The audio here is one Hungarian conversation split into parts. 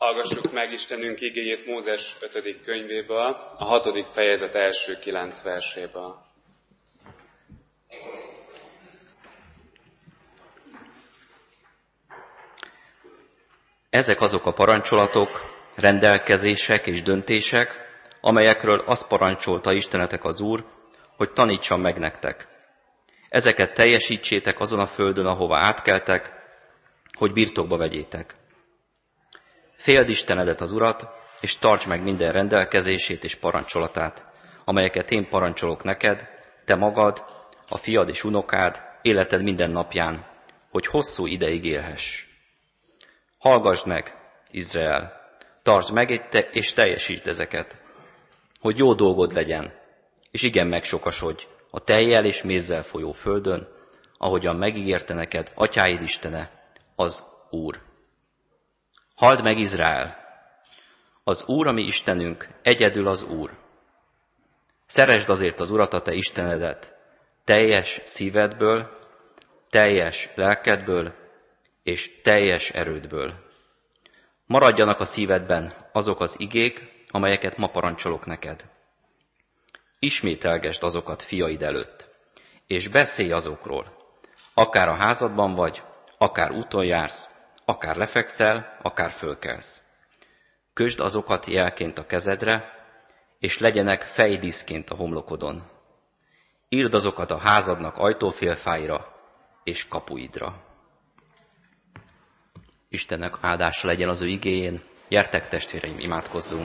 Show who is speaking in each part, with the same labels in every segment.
Speaker 1: Hallgassuk meg Istenünk igéjét Mózes 5. könyvéből, a 6. fejezet első 9 verséből.
Speaker 2: Ezek azok a parancsolatok, rendelkezések és döntések, amelyekről azt parancsolta Istenetek az Úr, hogy tanítsam meg nektek. Ezeket teljesítsétek azon a földön, ahova átkeltek, hogy birtokba vegyétek. Féld Istenedet az Urat, és tartsd meg minden rendelkezését és parancsolatát, amelyeket én parancsolok neked, te magad, a fiad és unokád, életed minden napján, hogy hosszú ideig élhess. Hallgasd meg, Izrael, tartsd meg és teljesítsd ezeket, hogy jó dolgod legyen, és igen megsokasodj a tejjel és mézzel folyó földön, ahogyan megígérte neked atyáid Istene, az Úr. Halld meg, Izrael! Az Úr, a mi Istenünk, egyedül az Úr. Szeresd azért az Urat, a te Istenedet, teljes szívedből, teljes lelkedből és teljes erődből. Maradjanak a szívedben azok az igék, amelyeket ma parancsolok neked. Ismételgesd azokat fiaid előtt, és beszélj azokról, akár a házadban vagy, akár úton jársz, akár lefekszel, akár fölkelsz. Kösd azokat jelként a kezedre, és legyenek fejdíszként a homlokodon. Írd azokat a házadnak ajtófélfáira és kapuidra. Istennek áldása legyen az ő igéjén. Gyertek, testvéreim, imádkozzunk!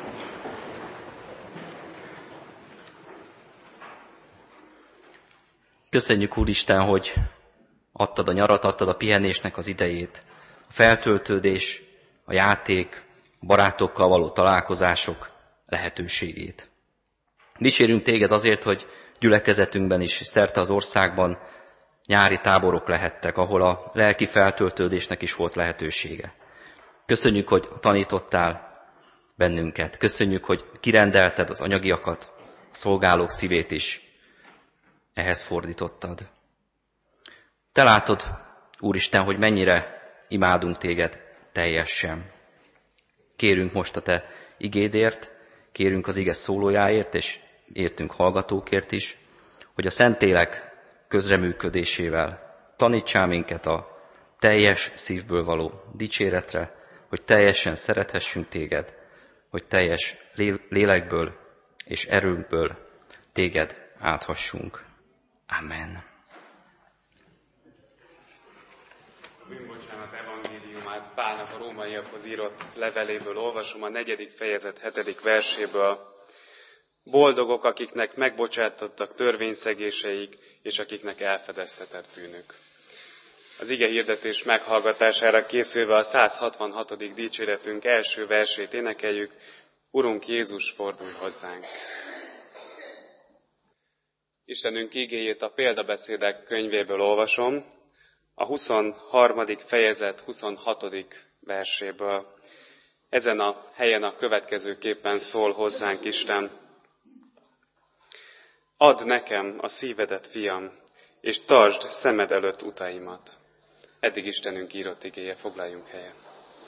Speaker 2: Köszönjük, Úristen, hogy adtad a nyarat, adtad a pihenésnek az idejét, a feltöltődés, a játék, a barátokkal való találkozások lehetőségét. Dicsérünk téged azért, hogy gyülekezetünkben is, szerte az országban nyári táborok lehettek, ahol a lelki feltöltődésnek is volt lehetősége. Köszönjük, hogy tanítottál bennünket. Köszönjük, hogy kirendelted az anyagiakat, a szolgálók szívét is ehhez fordítottad. Te látod, Úristen, hogy mennyire imádunk téged teljesen. Kérünk most a te igédért, kérünk az ige szólójáért, és értünk hallgatókért is, hogy a Szentlélek közreműködésével tanítsál minket a teljes szívből való dicséretre, hogy teljesen szerethessünk téged, hogy teljes lélekből és erőnkből téged áthassunk. Amen.
Speaker 1: A bűnbocsánat evangéliumát Pálnak a rómaiakhoz írott leveléből olvasom, a 4. fejezet 7. verséből. Boldogok, akiknek megbocsátottak törvényszegéseik, és akiknek elfedeztetett bűnük. Az ige hirdetés meghallgatására készülve a 166. dicséretünk első versét énekeljük. Urunk Jézus, fordulj hozzánk! Istenünk igéjét a példabeszédek könyvéből olvasom, a 23. fejezet 26. verséből. Ezen a helyen a következőképpen szól hozzánk Isten. Add nekem a szívedet, fiam, és tartsd szemed előtt utaimat. Eddig Istenünk írott igéje, foglaljunk helyet.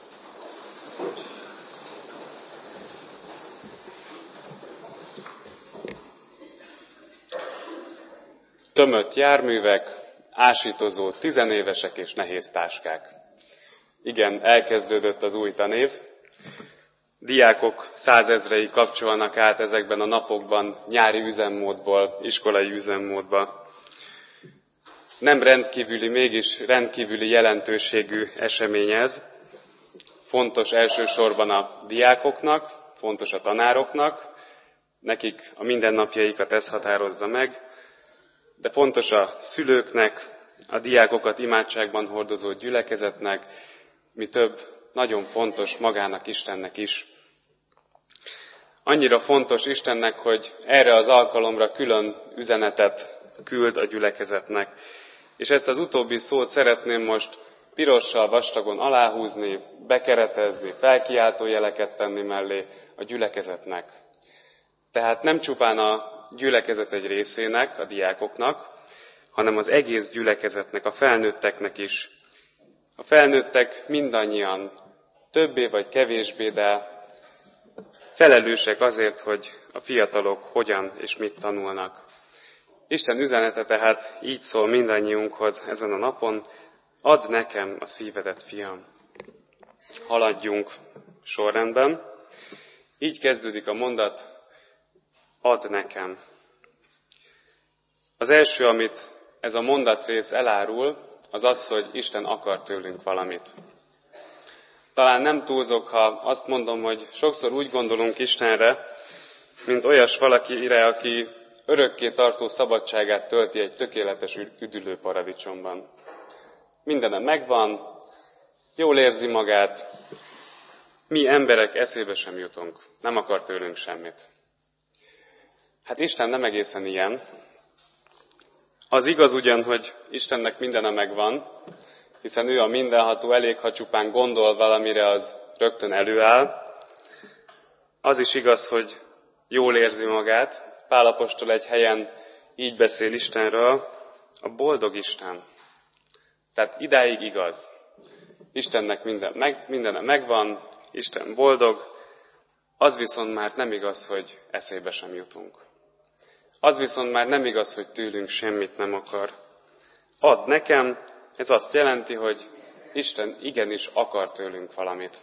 Speaker 1: Tömött járművek, ásítozó tizenévesek és nehéz táskák. Igen, elkezdődött az új tanév. Diákok százezrei kapcsolnak át ezekben a napokban nyári üzemmódból, iskolai üzemmódba. Nem rendkívüli, mégis rendkívüli jelentőségű esemény ez. Fontos elsősorban a diákoknak, fontos a tanároknak, nekik a mindennapjaikat ez határozza meg, de fontos a szülőknek, a diákokat imádságban hordozó gyülekezetnek, mi több, nagyon fontos magának Istennek is. Annyira fontos Istennek, hogy erre az alkalomra külön üzenetet küld a gyülekezetnek. És ezt az utóbbi szót szeretném most pirossal vastagon aláhúzni, bekeretezni, felkiáltó jeleket tenni mellé a gyülekezetnek. Tehát nem csupán a gyülekezet egy részének, a diákoknak, hanem az egész gyülekezetnek, a felnőtteknek is. A felnőttek mindannyian többé vagy kevésbé, de felelősek azért, hogy a fiatalok hogyan és mit tanulnak. Isten üzenete tehát így szól mindannyiunkhoz ezen a napon: add nekem a szívedet, fiam. Haladjunk sorrendben. Így kezdődik a mondat: add nekem. Az első, amit ez a mondatrész elárul, az az, hogy Isten akar tőlünk valamit. Talán nem túlzok, ha azt mondom, hogy sokszor úgy gondolunk Istenre, mint olyas valakire, aki örökké tartó szabadságát tölti egy tökéletes üdülő paradicsomban. Mindene megvan, jól érzi magát, mi emberek eszébe sem jutunk, nem akar tőlünk semmit. Hát Isten nem egészen ilyen. Az igaz ugyan, hogy Istennek mindene megvan, hiszen ő a mindenható, elég, ha csupán gondol valamire, az rögtön előáll. Az is igaz, hogy jól érzi magát. Pál apostol egy helyen így beszél Istenről: a boldog Isten. Tehát idáig igaz. Istennek mindene megvan, Isten boldog, az viszont már nem igaz, hogy eszébe sem jutunk. Az viszont már nem igaz, hogy tőlünk semmit nem akar. Add nekem, ez azt jelenti, hogy Isten igenis akar tőlünk valamit.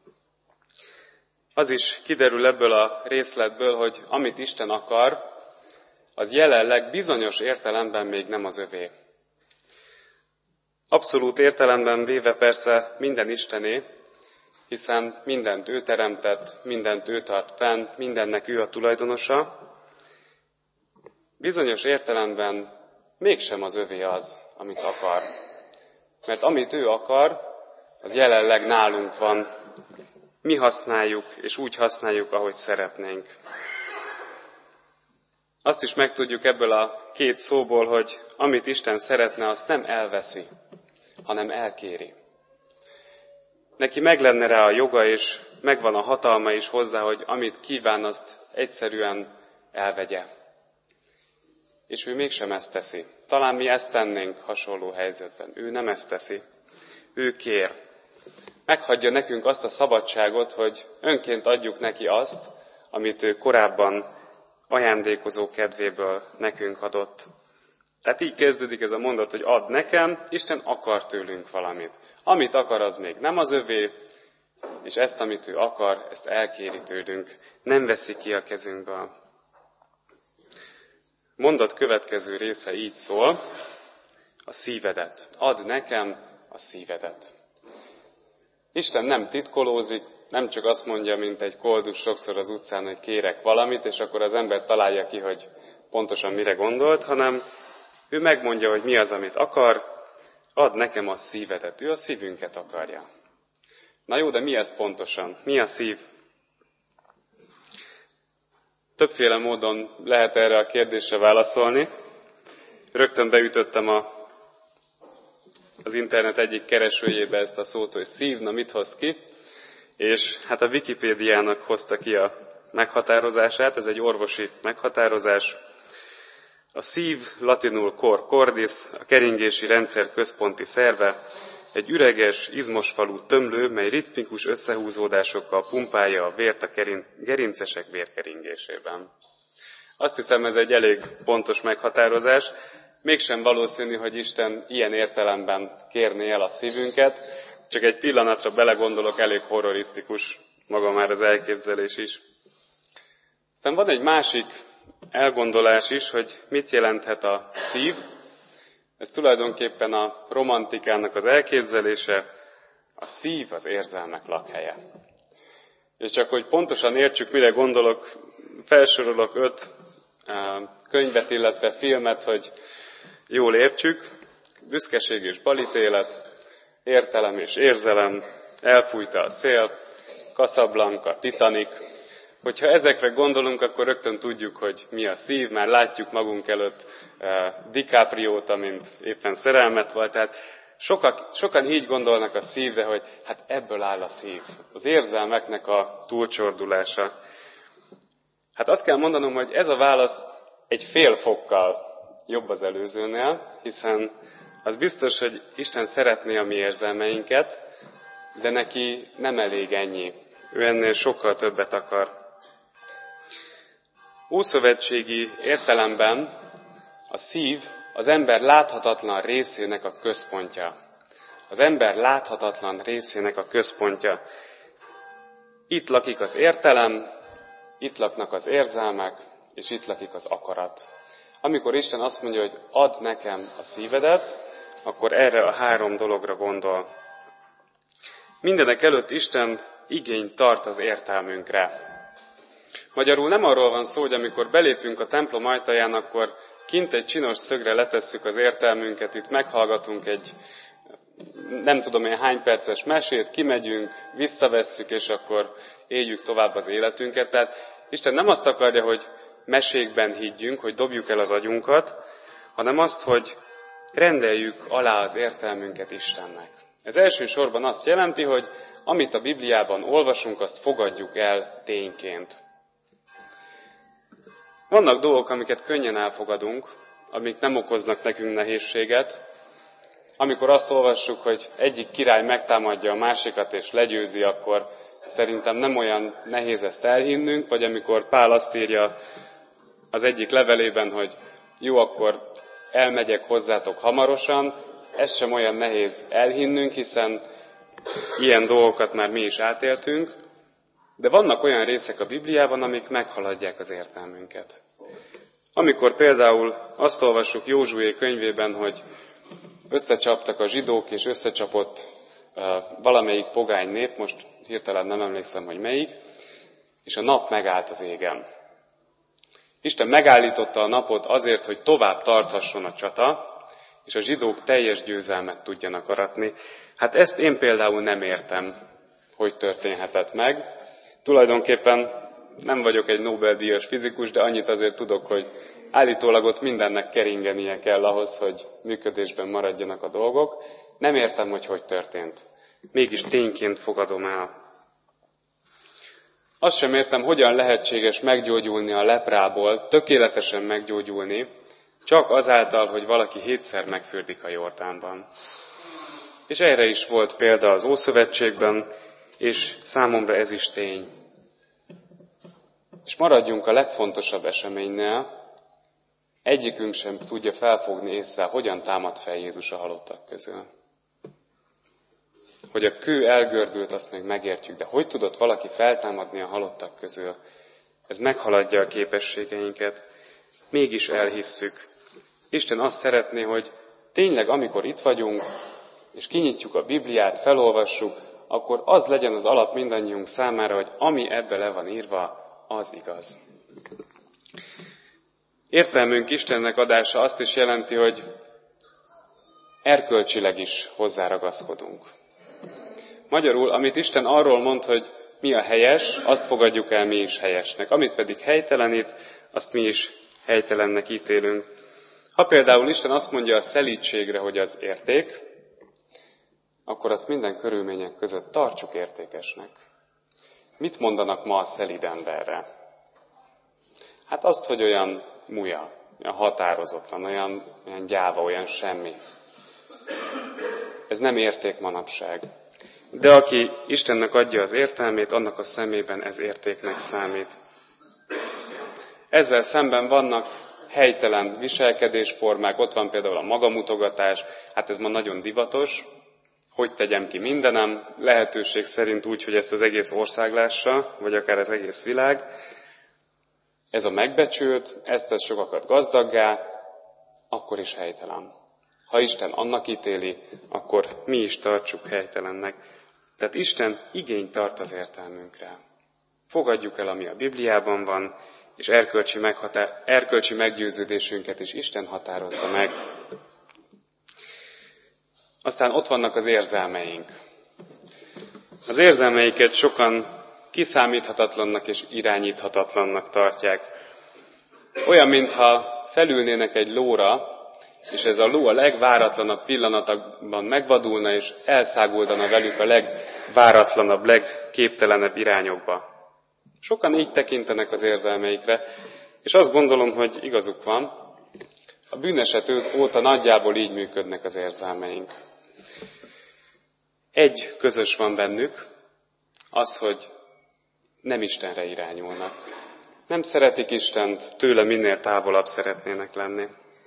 Speaker 1: Az is kiderül ebből a részletből, hogy amit Isten akar, az jelenleg bizonyos értelemben még nem az övé. Abszolút értelemben véve persze minden Istené, hiszen mindent ő teremtett, mindent ő tart fenn, mindennek ő a tulajdonosa. Bizonyos értelemben mégsem az övé az, amit akar. Mert amit ő akar, az jelenleg nálunk van. Mi használjuk, és úgy használjuk, ahogy szeretnénk. Azt is megtudjuk ebből a két szóból, hogy amit Isten szeretne, azt nem elveszi, hanem elkéri. Neki meg lenne rá a joga, és megvan a hatalma is hozzá, hogy amit kíván, azt egyszerűen elvegye. És ő mégsem ezt teszi. Talán mi ezt tennénk hasonló helyzetben. Ő nem ezt teszi. Ő kér. Meghagyja nekünk azt a szabadságot, hogy önként adjuk neki azt, amit ő korábban ajándékozó kedvéből nekünk adott. Tehát így kezdődik ez a mondat, hogy add nekem, Isten akar tőlünk valamit. Amit akar, az még nem az övé, és ezt, amit ő akar, ezt elkéri tőlünk. Nem veszi ki a kezünkből. Mondat következő része így szól: a szívedet. Add nekem a szívedet. Isten nem titkolózik, nem csak azt mondja, mint egy koldus sokszor az utcán, hogy kérek valamit, és akkor az ember találja ki, hogy pontosan mire gondolt, hanem ő megmondja, hogy mi az, amit akar. Add nekem a szívedet. Ő a szívünket akarja. Na jó, de mi ez pontosan? Mi a szív? Többféle módon lehet erre a kérdésre válaszolni. Rögtön beütöttem az internet egyik keresőjébe ezt a szót, hogy szív, na mit hoz ki? És hát a Wikipédiának hozta ki a meghatározását, ez egy orvosi meghatározás. A szív, latinul cor cordis, a keringési rendszer központi szerve, egy üreges, izmos falú tömlő, mely ritmikus összehúzódásokkal pumpálja a vért a gerincesek vérkeringésében. Azt hiszem, ez egy elég pontos meghatározás. Mégsem valószínű, hogy Isten ilyen értelemben kérné el a szívünket. Csak egy pillanatra belegondolok, elég horrorisztikus maga már az elképzelés is. Aztán van egy másik elgondolás is, hogy mit jelenthet a szív. Ez tulajdonképpen a romantikának az elképzelése. A szív az érzelmek lakhelye. És csak hogy pontosan értsük, mire gondolok, felsorolok 5 könyvet, illetve filmet, hogy jól értsük. Büszkeség és balítélet, Értelem és érzelem, Elfújta a szél, Casablanca, Titanic. Hogyha ezekre gondolunk, akkor rögtön tudjuk, hogy mi a szív, már látjuk magunk előtt DiCapriót, amint éppen szerelmet volt. Tehát sokan így gondolnak a szívre, hogy hát ebből áll a szív. Az érzelmeknek a túlcsordulása. Hát azt kell mondanom, hogy ez a válasz egy fél fokkal jobb az előzőnél, hiszen az biztos, hogy Isten szeretné a mi érzelmeinket, de neki nem elég ennyi. Ő ennél sokkal többet akar. Ószövetségi értelemben a szív az ember láthatatlan részének a központja. Az ember láthatatlan részének a központja. Itt lakik az értelem, itt laknak az érzelmek, és itt lakik az akarat. Amikor Isten azt mondja, hogy add nekem a szívedet, akkor erre a 3 dologra gondol. Mindenek előtt Isten igényt tart az értelmünkre. Magyarul nem arról van szó, hogy amikor belépünk a templom ajtaján, akkor kint egy csinos szögre letesszük az értelmünket, itt meghallgatunk egy nem tudom én hány perces mesét, kimegyünk, visszavesszük, és akkor éljük tovább az életünket. Tehát Isten nem azt akarja, hogy mesékben higgyünk, hogy dobjuk el az agyunkat, hanem azt, hogy rendeljük alá az értelmünket Istennek. Ez elsősorban azt jelenti, hogy amit a Bibliában olvasunk, azt fogadjuk el tényként. Vannak dolgok, amiket könnyen elfogadunk, amik nem okoznak nekünk nehézséget. Amikor azt olvassuk, hogy egyik király megtámadja a másikat és legyőzi, akkor szerintem nem olyan nehéz ezt elhinnünk, vagy amikor Pál azt írja az egyik levelében, hogy jó, akkor elmegyek hozzátok hamarosan, ez sem olyan nehéz elhinnünk, hiszen ilyen dolgokat már mi is átéltünk, de vannak olyan részek a Bibliában, amik meghaladják az értelmünket. Amikor például azt olvassuk Józsué könyvében, hogy összecsaptak a zsidók, és összecsapott valamelyik pogány nép, most hirtelen nem emlékszem, hogy melyik, és a nap megállt az égen. Isten megállította a napot azért, hogy tovább tarthasson a csata, és a zsidók teljes győzelmet tudjanak aratni. Hát ezt én például nem értem, hogy történhetett meg. Tulajdonképpen nem vagyok egy Nobel-díjas fizikus, de annyit azért tudok, hogy állítólag ott mindennek keringenie kell ahhoz, hogy működésben maradjanak a dolgok. Nem értem, hogy történt. Mégis tényként fogadom el. Azt sem értem, hogyan lehetséges meggyógyulni a leprából, tökéletesen meggyógyulni, csak azáltal, hogy valaki 7-szer megfürdik a Jordánban. És erre is volt példa az Ószövetségben, és számomra ez is tény. És maradjunk a legfontosabb eseménynél, egyikünk sem tudja felfogni észre, hogyan támad fel Jézus a halottak közül. Hogy a kő elgördült, azt meg megértjük, de hogy tudott valaki feltámadni a halottak közül? Ez meghaladja a képességeinket, mégis elhisszük. Isten azt szeretné, hogy tényleg amikor itt vagyunk, és kinyitjuk a Bibliát, felolvassuk, akkor az legyen az alap mindannyiunk számára, hogy ami ebbe le van írva, az igaz. Értelmünk Istennek adása azt is jelenti, hogy erkölcsileg is hozzáragaszkodunk. Magyarul, amit Isten arról mond, hogy mi a helyes, azt fogadjuk el mi is helyesnek. Amit pedig helytelenít, azt mi is helytelennek ítélünk. Ha például Isten azt mondja a szelídségre, hogy az érték, akkor azt minden körülmények között tartsuk értékesnek. Mit mondanak ma a szelíd emberre? Hát azt, hogy olyan muja, olyan határozatlan, olyan gyáva, olyan semmi. Ez nem érték manapság. De aki Istennek adja az értelmét, annak a szemében ez értéknek számít. Ezzel szemben vannak helytelen viselkedésformák, ott van például a magamutogatás, hát ez ma nagyon divatos, hogy tegyem ki mindenem, lehetőség szerint úgy, hogy ezt az egész ország lássa, vagy akár az egész világ. Ez a megbecsült, ezt tesz sokakat gazdaggá, akkor is helytelen. Ha Isten annak ítéli, akkor mi is tartsuk helytelennek. Tehát Isten igényt tart az értelmünkre. Fogadjuk el, ami a Bibliában van, és erkölcsi meggyőződésünket is Isten határozza meg. Aztán ott vannak az érzelmeink. Az érzelmeiket sokan kiszámíthatatlannak és irányíthatatlannak tartják. Olyan, mintha felülnének egy lóra, és ez a ló a legváratlanabb pillanatokban megvadulna, és elszáguldana velük a legváratlanabb, legképtelenebb irányokba. Sokan így tekintenek az érzelmeikre, és azt gondolom, hogy igazuk van. A bűneset óta nagyjából így működnek az érzelmeink. Egy közös van bennük, az, hogy nem Istenre irányulnak. Nem szeretik Istent, tőle minél távolabb szeretnének lenni.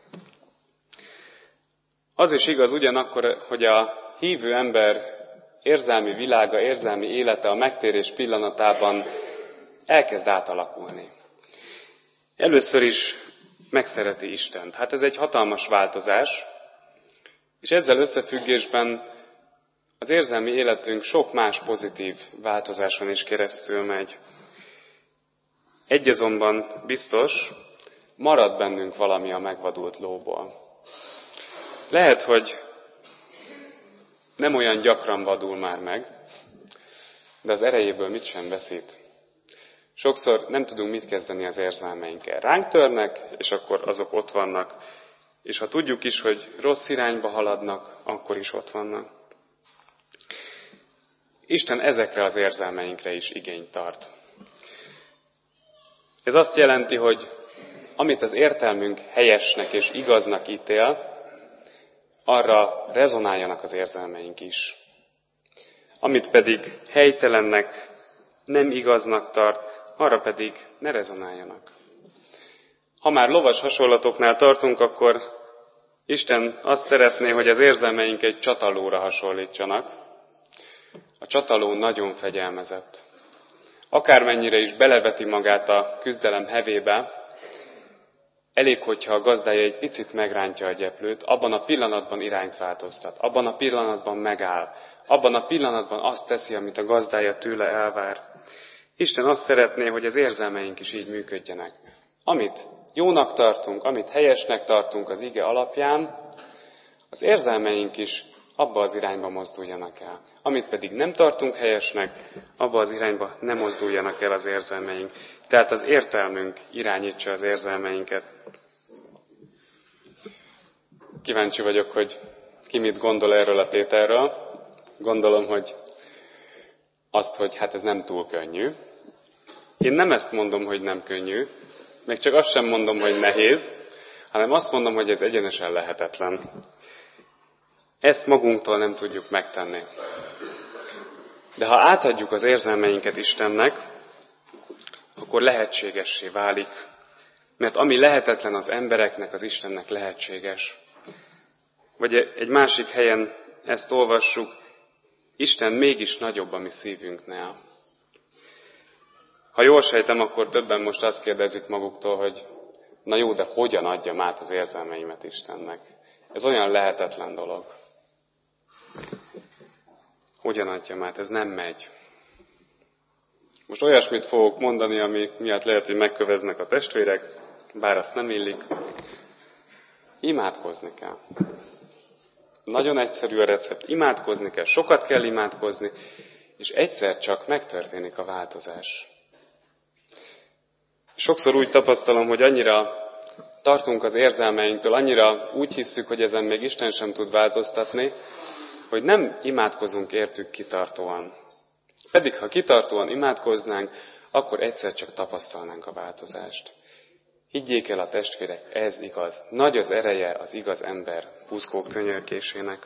Speaker 1: Az is igaz ugyanakkor, hogy a hívő ember érzelmi világa, érzelmi élete a megtérés pillanatában elkezd átalakulni. Először is megszereti Istent. Hát ez egy hatalmas változás, és ezzel összefüggésben az érzelmi életünk sok más pozitív változáson is keresztül megy. Egy azonban biztos, marad bennünk valami a megvadult lóból. Lehet, hogy nem olyan gyakran vadul már meg, de az erejéből mit sem veszít. Sokszor nem tudunk mit kezdeni az érzelmeinkkel. Ránk törnek, és akkor azok ott vannak. És ha tudjuk is, hogy rossz irányba haladnak, akkor is ott vannak. Isten ezekre az érzelmeinkre is igényt tart. Ez azt jelenti, hogy amit az értelmünk helyesnek és igaznak ítél, arra rezonáljanak az érzelmeink is. Amit pedig helytelennek, nem igaznak tart, arra pedig ne rezonáljanak. Ha már lovas hasonlatoknál tartunk, akkor Isten azt szeretné, hogy az érzelmeink egy csatalóra hasonlítsanak. A csataló nagyon fegyelmezett. Akármennyire is beleveti magát a küzdelem hevébe, elég, hogyha a gazdája egy picit megrántja a gyeplőt, abban a pillanatban irányt változtat, abban a pillanatban megáll, abban a pillanatban azt teszi, amit a gazdája tőle elvár. Isten azt szeretné, hogy az érzelmeink is így működjenek. Amit jónak tartunk, amit helyesnek tartunk az ige alapján, az érzelmeink is abba az irányba mozduljanak el. Amit pedig nem tartunk helyesnek, abba az irányba nem mozduljanak el az érzelmeink. Tehát az értelmünk irányítsa az érzelmeinket. Kíváncsi vagyok, hogy ki mit gondol erről a tételről. Gondolom, hogy azt, hogy hát ez nem túl könnyű. Én nem ezt mondom, hogy nem könnyű, még csak azt sem mondom, hogy nehéz, hanem azt mondom, hogy ez egyenesen lehetetlen. Ezt magunktól nem tudjuk megtenni. De ha átadjuk az érzelmeinket Istennek, akkor lehetségessé válik. Mert ami lehetetlen az embereknek, az Istennek lehetséges. Vagy egy másik helyen ezt olvassuk, Isten mégis nagyobb a mi szívünknél. Ha jól sejtem, akkor többen most azt kérdezik maguktól, hogy na jó, de hogyan adjam át az érzelmeimet Istennek? Ez olyan lehetetlen dolog. Hogyan adjam át? Ez nem megy. Most olyasmit fogok mondani, ami miatt lehet, hogy megköveznek a testvérek, bár azt nem illik. Imádkozni kell. Nagyon egyszerű a recept. Imádkozni kell, sokat kell imádkozni, és egyszer csak megtörténik a változás. Sokszor úgy tapasztalom, hogy annyira tartunk az érzelmeinktől, annyira úgy hisszük, hogy ezen még Isten sem tud változtatni, hogy nem imádkozunk értük kitartóan. Pedig ha kitartóan imádkoznánk, akkor egyszer csak tapasztalnánk a változást. Higgyék el a testvérek, ez igaz. Nagy az ereje az igaz ember buzgó könyörgésének.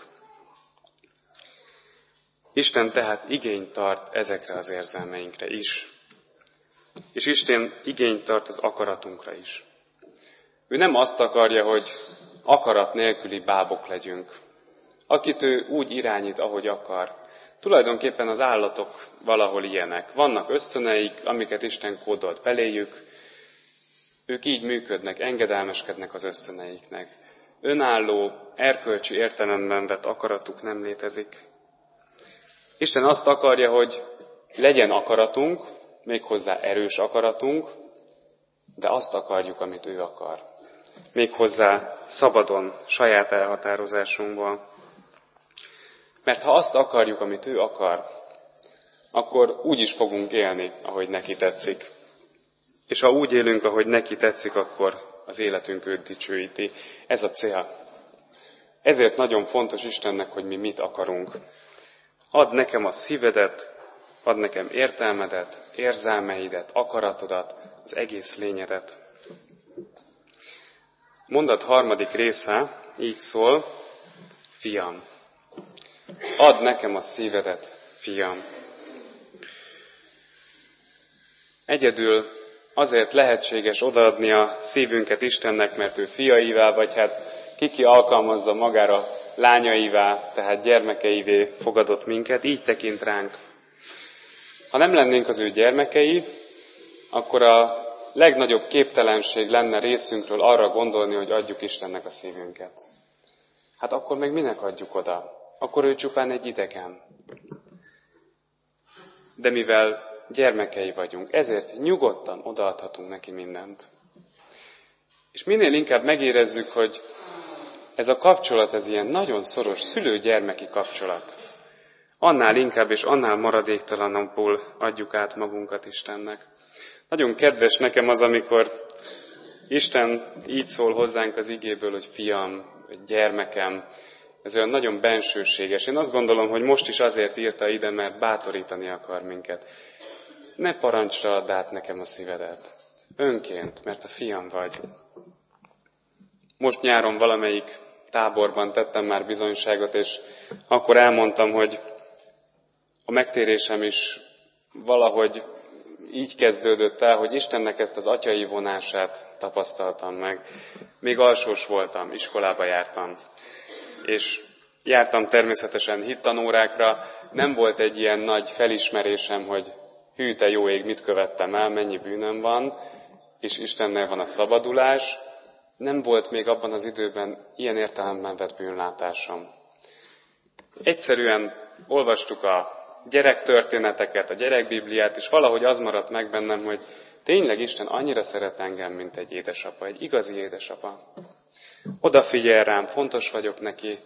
Speaker 1: Isten tehát igényt tart ezekre az érzelmeinkre is. És Isten igényt tart az akaratunkra is. Ő nem azt akarja, hogy akarat nélküli bábok legyünk. Akit ő úgy irányít, ahogy akar. Tulajdonképpen az állatok valahol ilyenek. Vannak ösztöneik, amiket Isten kódolt beléjük. Ők így működnek, engedelmeskednek az ösztöneiknek. Önálló, erkölcsi értelemben vett akaratuk nem létezik. Isten azt akarja, hogy legyen akaratunk, méghozzá erős akaratunk, de azt akarjuk, amit ő akar. Méghozzá szabadon, saját elhatározásunkból. Mert ha azt akarjuk, amit ő akar, akkor úgy is fogunk élni, ahogy neki tetszik. És ha úgy élünk, ahogy neki tetszik, akkor az életünk őt dicsőíti. Ez a cél. Ezért nagyon fontos Istennek, hogy mi mit akarunk. Add nekem a szívedet, add nekem értelmedet, érzelmeidet, akaratodat, az egész lényedet. Mondat harmadik része így szól, fiam. Add nekem a szívedet, fiam. Egyedül azért lehetséges odaadni a szívünket Istennek, mert ő fiaivá, vagy hát ki alkalmazza magára lányaivá, tehát gyermekeivé fogadott minket, így tekint ránk. Ha nem lennénk az ő gyermekei, akkor a legnagyobb képtelenség lenne részünkről arra gondolni, hogy adjuk Istennek a szívünket. Hát akkor meg minek adjuk oda? Akkor ő csupán egy idegen. De mivel gyermekei vagyunk, ezért nyugodtan odaadhatunk neki mindent. És minél inkább megérezzük, hogy ez a kapcsolat, ez ilyen nagyon szoros szülő-gyermeki kapcsolat, annál inkább és annál maradéktalanabbul adjuk át magunkat Istennek. Nagyon kedves nekem az, amikor Isten így szól hozzánk az igéből, hogy fiam, vagy gyermekem, ez olyan nagyon bensőséges. Én azt gondolom, hogy most is azért írta ide, mert bátorítani akar minket. Ne parancsra add át nekem a szívedet. Önként, mert a fiam vagy. Most nyáron valamelyik táborban tettem már bizonyságot, és akkor elmondtam, hogy a megtérésem is valahogy így kezdődött el, hogy Istennek ezt az atyai vonását tapasztaltam meg. Még alsós voltam, iskolába jártam. És jártam természetesen hittanórákra, nem volt egy ilyen nagy felismerésem, hogy hű, te jó ég, mit követtem el, mennyi bűnöm van, és Istennél van a szabadulás. Nem volt még abban az időben ilyen értelemben vett bűnlátásom. Egyszerűen olvastuk a gyerektörténeteket, a gyerekbibliát, és valahogy az maradt meg bennem, hogy tényleg Isten annyira szeret engem, mint egy édesapa, egy igazi édesapa. Odafigyel rám, fontos vagyok neki.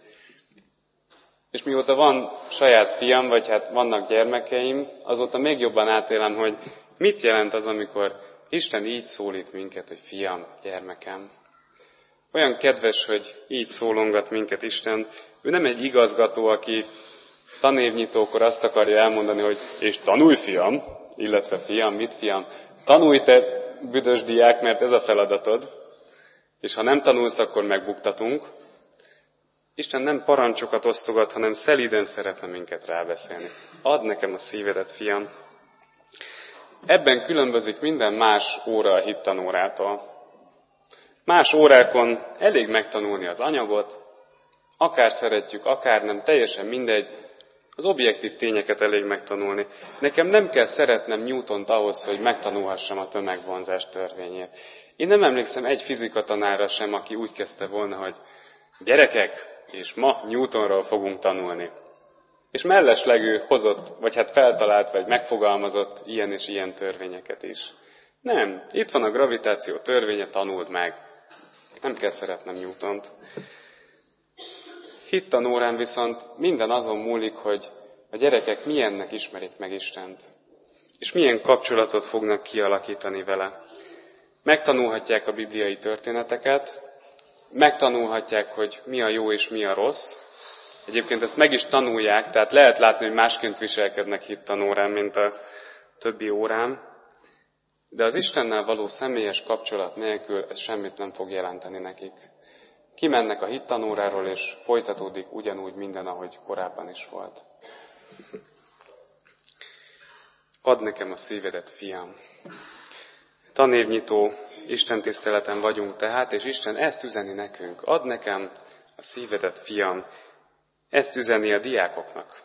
Speaker 1: És mióta van saját fiam, vagy hát vannak gyermekeim, azóta még jobban átélem, hogy mit jelent az, amikor Isten így szólít minket, hogy fiam, gyermekem. Olyan kedves, hogy így szólongat minket Isten. Ő nem egy igazgató, aki tanévnyitókor azt akarja elmondani, hogy és tanulj, fiam, illetve fiam, mit fiam? Tanulj te, büdös diák, mert ez a feladatod, és ha nem tanulsz, akkor megbuktatunk. Isten nem parancsokat osztogat, hanem szelíden szeretne minket rábeszélni. Add nekem a szívedet, fiam. Ebben különbözik minden más óra a hittanórától. Más órákon elég megtanulni az anyagot, akár szeretjük, akár nem, teljesen mindegy, az objektív tényeket elég megtanulni. Nekem nem kell szeretnem Newtont ahhoz, hogy megtanulhassam a tömegvonzás törvényét. Én nem emlékszem egy fizikatanára sem, aki úgy kezdte volna, hogy gyerekek, és ma Newtonról fogunk tanulni. És mellesleg ő hozott, vagy hát feltalált, vagy megfogalmazott ilyen és ilyen törvényeket is. Nem, itt van a gravitáció törvénye, tanuld meg. Nem kell szeretnem Newtont. Hittanórán viszont minden azon múlik, hogy a gyerekek milyennek ismerik meg Istent, és milyen kapcsolatot fognak kialakítani vele. Megtanulhatják a bibliai történeteket, megtanulhatják, hogy mi a jó és mi a rossz. Egyébként ezt meg is tanulják, tehát lehet látni, hogy másként viselkednek hittanórán, mint a többi órán. De az Istennel való személyes kapcsolat nélkül ez semmit nem fog jelenteni nekik. Kimennek a hittanóráról, és folytatódik ugyanúgy minden, ahogy korábban is volt. Add nekem a szívedet, fiam. Tanévnyitó istentiszteleten vagyunk tehát, és Isten ezt üzeni nekünk. Add nekem a szívedet, fiam. Ezt üzeni a diákoknak.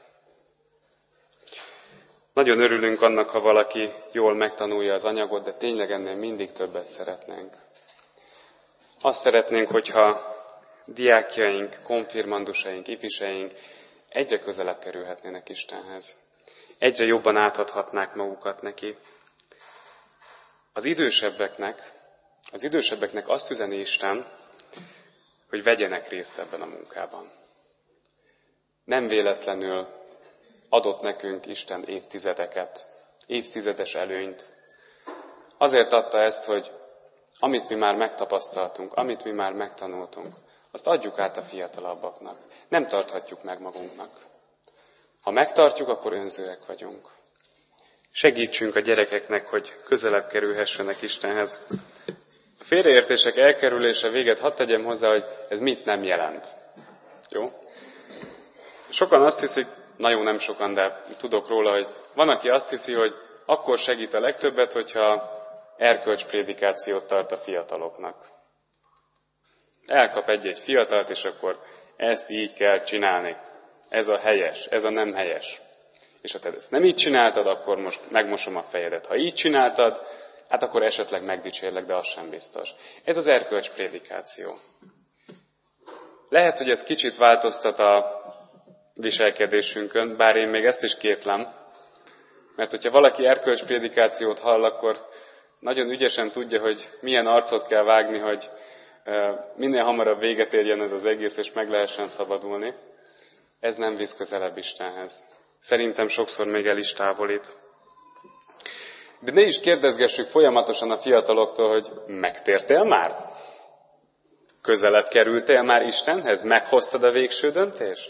Speaker 1: Nagyon örülünk annak, ha valaki jól megtanulja az anyagot, de tényleg ennél mindig többet szeretnénk. Azt szeretnénk, hogyha diákjaink, konfirmandusaink, ifiseink egyre közelebb kerülhetnének Istenhez. Egyre jobban átadhatnák magukat neki. Az idősebbeknek azt üzeni Isten, hogy vegyenek részt ebben a munkában. Nem véletlenül adott nekünk Isten évtizedeket, évtizedes előnyt. Azért adta ezt, hogy amit mi már megtapasztaltunk, amit mi már megtanultunk, azt adjuk át a fiatalabbaknak. Nem tarthatjuk meg magunknak. Ha megtartjuk, akkor önzőek vagyunk. Segítsünk a gyerekeknek, hogy közelebb kerülhessenek Istenhez. A félreértések elkerülése véget hadd tegyem hozzá, hogy ez mit nem jelent. Jó? Sokan azt hiszik, nagyon nem sokan, de tudok róla, hogy van, aki azt hiszi, hogy akkor segít a legtöbbet, hogyha erkölcsprédikációt tart a fiataloknak. Elkap egy-egy fiatalt, és akkor ezt így kell csinálni. Ez a helyes, ez a nem helyes. És ha te ezt nem így csináltad, akkor most megmosom a fejedet. Ha így csináltad, hát akkor esetleg megdicsérlek, de az sem biztos. Ez az erkölcsprédikáció. Lehet, hogy ez kicsit változtat a viselkedésünkön, bár én még ezt is kétlem. Mert hogyha valaki erkölcsprédikációt hall, akkor nagyon ügyesen tudja, hogy milyen arcot kell vágni, hogy minél hamarabb véget érjen ez az egész, és meg lehessen szabadulni. Ez nem visz közelebb Istenhez. Szerintem sokszor még el is távolít. De ne is kérdezgessük folyamatosan a fiataloktól, hogy megtértél már? Közelebb kerültél már Istenhez? Meghoztad a végső döntést?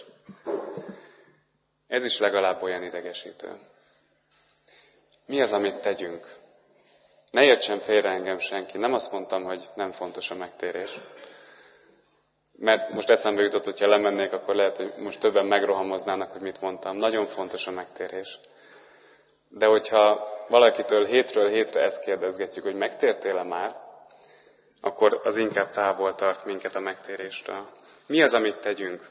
Speaker 1: Ez is legalább olyan idegesítő. Mi az, amit tegyünk? Ne értsen félre engem senki. Nem azt mondtam, hogy nem fontos a megtérés. Mert most eszembe jutott, hogyha lemennék, akkor lehet, hogy most többen megrohamoznának, hogy mit mondtam. Nagyon fontos a megtérés. De hogyha valakitől hétről hétre ezt kérdezgetjük, hogy megtértél-e már, akkor az inkább távol tart minket a megtéréstől. Mi az, amit tegyünk?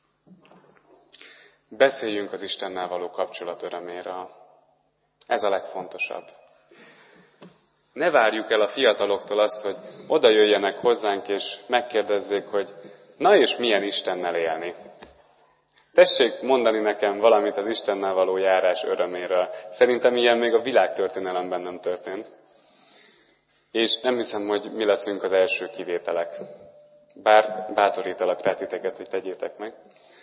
Speaker 1: Beszéljünk az Istennel való kapcsolat öröméről. Ez a legfontosabb. Ne várjuk el a fiataloktól azt, hogy oda jöjjenek hozzánk, és megkérdezzék, hogy na és milyen Istennel élni. Tessék mondani nekem valamit az Istennel való járás öröméről. Szerintem ilyen még a világtörténelemben nem történt. És nem hiszem, hogy mi leszünk az első kivételek. Bár bátorítalak rá titeket, hogy tegyétek meg.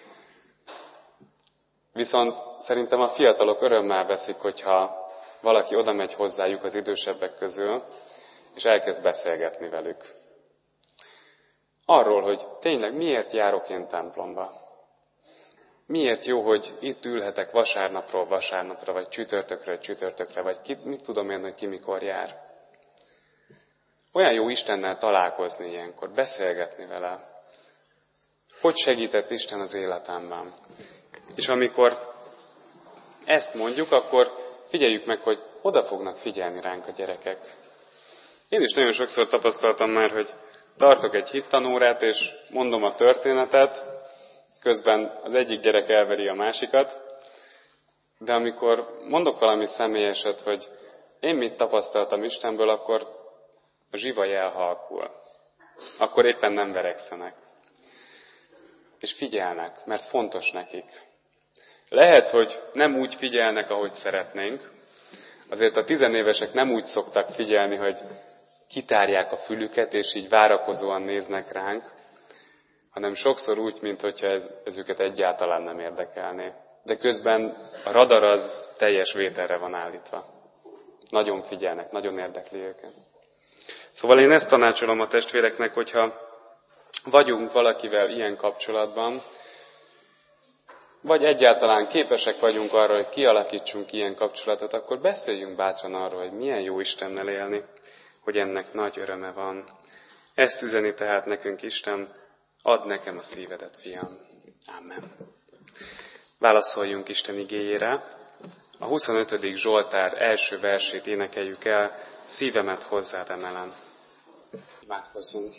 Speaker 1: Viszont szerintem a fiatalok örömmel veszik, hogyha valaki oda megy hozzájuk az idősebbek közül, és elkezd beszélgetni velük. Arról, hogy tényleg miért járok én templomba. Miért jó, hogy itt ülhetek vasárnapról vasárnapra, vagy csütörtökről csütörtökre, vagy mit tudom én, hogy ki mikor jár. Olyan jó Istennel találkozni ilyenkor, beszélgetni vele. Hogy segített Isten az életemben? És amikor ezt mondjuk, akkor figyeljük meg, hogy oda fognak figyelni ránk a gyerekek. Én is nagyon sokszor tapasztaltam már, hogy tartok egy hittanórát, és mondom a történetet, közben az egyik gyerek elveri a másikat, de amikor mondok valami személyeset, hogy én mit tapasztaltam Istenből, akkor a zsivaj elhalkul. Akkor éppen nem verekszenek. És figyelnek, mert fontos nekik. Lehet, hogy nem úgy figyelnek, ahogy szeretnénk. Azért a tizenévesek nem úgy szoktak figyelni, hogy kitárják a fülüket, és így várakozóan néznek ránk, hanem sokszor úgy, mintha ez őket egyáltalán nem érdekelné. De közben a radar az teljes vételre van állítva. Nagyon figyelnek, nagyon érdekli őket. Szóval én ezt tanácsolom a testvéreknek, hogyha vagyunk valakivel ilyen kapcsolatban, vagy egyáltalán képesek vagyunk arra, hogy kialakítsunk ilyen kapcsolatot, akkor beszéljünk bátran arról, hogy milyen jó Istennel élni, hogy ennek nagy öröme van. Ezt üzeni tehát nekünk Isten, add nekem a szívedet, fiam. Amen. Válaszoljunk Isten igéjére. A 25. Zsoltár első versét énekeljük el, szívemet hozzád emelem. Imádkozzunk.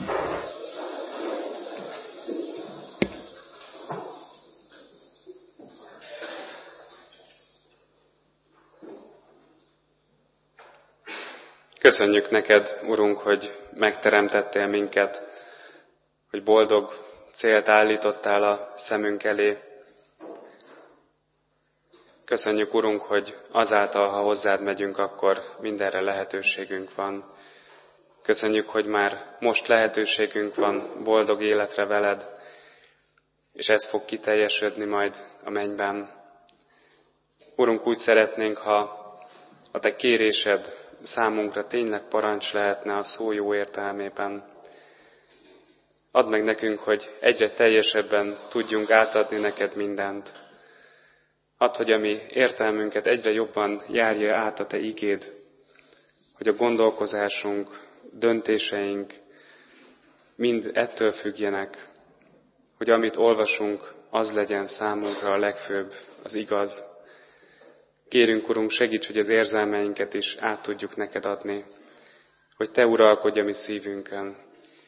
Speaker 1: Köszönjük neked, Urunk, hogy megteremtettél minket, hogy boldog célt állítottál a szemünk elé. Köszönjük, Urunk, hogy azáltal, ha hozzád megyünk, akkor mindenre lehetőségünk van. Köszönjük, hogy már most lehetőségünk van boldog életre veled, és ez fog kiteljesedni majd a mennyben. Urunk, úgy szeretnénk, ha a te kérésed számunkra tényleg parancs lehetne a szó jó értelmében. Add meg nekünk, hogy egyre teljesebben tudjunk átadni neked mindent. Add, hogy a mi értelmünket egyre jobban járja át a te igéd, hogy a gondolkozásunk, döntéseink mind ettől függjenek, hogy amit olvasunk, az legyen számunkra a legfőbb, az igaz. Kérünk, Urunk, segíts, hogy az érzelmeinket is át tudjuk neked adni, hogy Te uralkodj a mi szívünkön.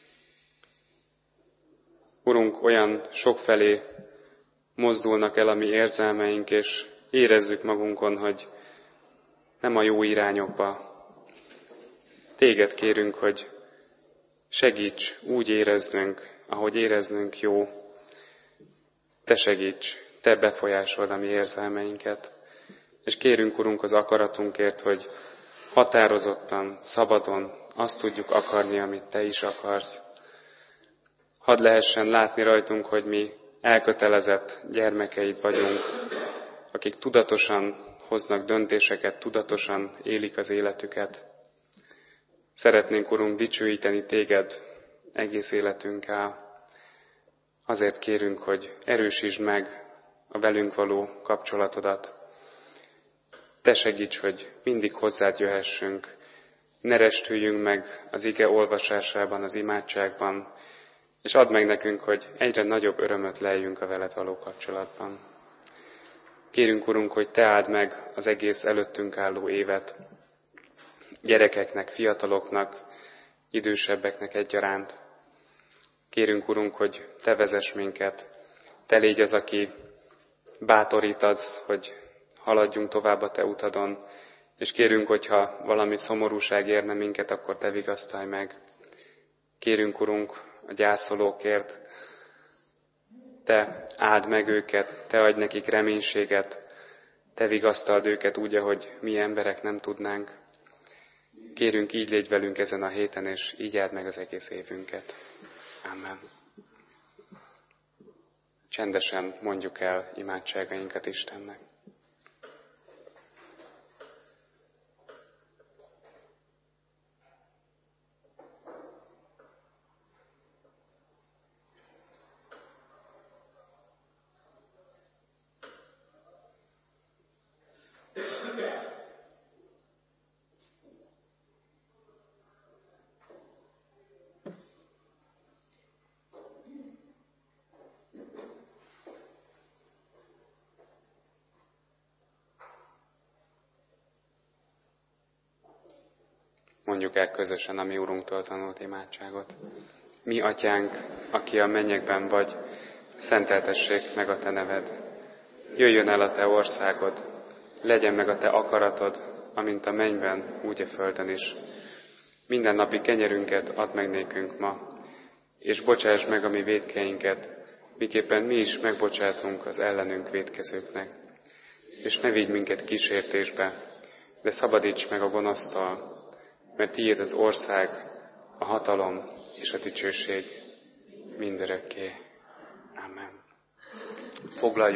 Speaker 1: Urunk, olyan sokfelé mozdulnak el a mi érzelmeink, és érezzük magunkon, hogy nem a jó irányokba. Téged kérünk, hogy segíts úgy éreznünk, ahogy éreznünk jó. Te segíts, Te befolyásold a mi érzelmeinket. És kérünk, Urunk, az akaratunkért, hogy határozottan, szabadon azt tudjuk akarni, amit Te is akarsz. Hadd lehessen látni rajtunk, hogy mi elkötelezett gyermekeid vagyunk, akik tudatosan hoznak döntéseket, tudatosan élik az életüket. Szeretnénk, Urunk, dicsőíteni Téged egész életünkkel. Azért kérünk, hogy erősítsd meg a velünk való kapcsolatodat. Te segíts, hogy mindig hozzád jöhessünk, ne restüljünk meg az ige olvasásában, az imádságban, és add meg nekünk, hogy egyre nagyobb örömöt leljünk a veled való kapcsolatban. Kérünk, Urunk, hogy Te áld meg az egész előttünk álló évet, gyerekeknek, fiataloknak, idősebbeknek egyaránt. Kérünk, Urunk, hogy Te vezess minket, Te légy az, aki bátorítasz, hogy haladjunk tovább a Te utadon, és kérünk, hogyha valami szomorúság érne minket, akkor Te vigasztalj meg. Kérünk, Urunk, a gyászolókért, Te áld meg őket, Te adj nekik reménységet, Te vigasztald őket úgy, ahogy mi emberek nem tudnánk. Kérünk, így légy velünk ezen a héten, és így áld meg az egész évünket. Amen. Csendesen mondjuk el imádságainkat Istennek. Mondjuk el közösen a mi Urunktól tanult imádságot. Mi, Atyánk, aki a mennyekben vagy, szenteltessék meg a Te neved. Jöjjön el a Te országod, legyen meg a Te akaratod, amint a mennyben, úgy a földön is. Mindennapi kenyerünket add meg nékünk ma, és bocsásd meg a mi vétkeinket, miképpen mi is megbocsátunk az ellenünk vétkezőknek. És ne vigy minket kísértésbe, de szabadíts meg a gonosztól, mert Tiéd az ország, a hatalom és a dicsőség mindörökké. Amen. Foglaljuk